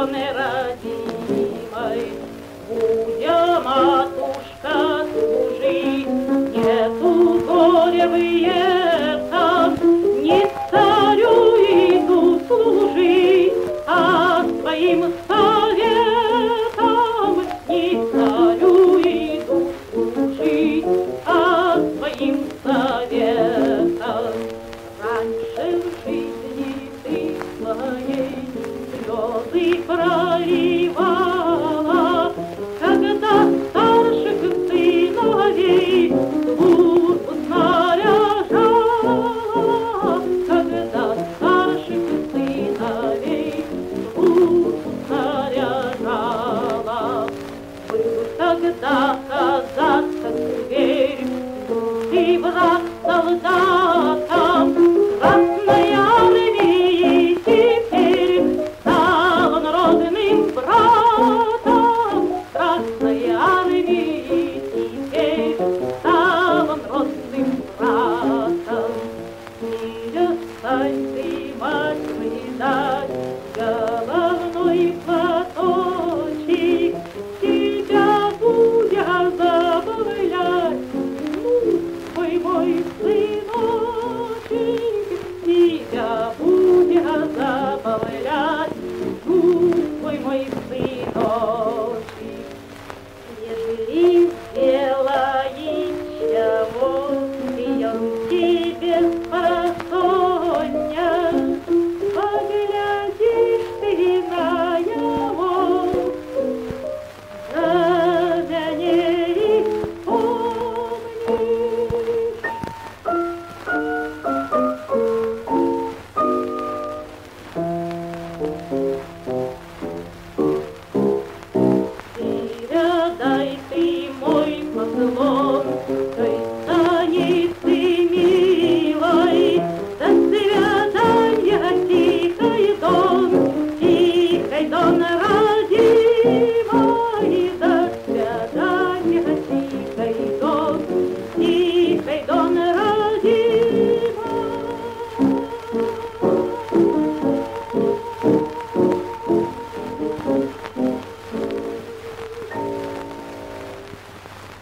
не родимой. Будя, матушка, служи, нету горя выехав, не царю иду служить, а своим советом не царю иду служить, а своим советом. Раньше в жизни ты своей слезы проливала, когда старших сыновей службу снаряжала, когда старших сыновей службу снаряжала. Был тогда казак зверь, и враг солдатам Красной Армии теперь стал он родным братом. Красной Армии теперь стал он родным братом. Перестань ты, мать, выдать головной платочек, тебя будет забавлять мой сыночек, тебя будет забавлять мой сыночек. Ежели сделает чего, и он тебе спросонья, поглядишь ты на него, за меня и помнишь.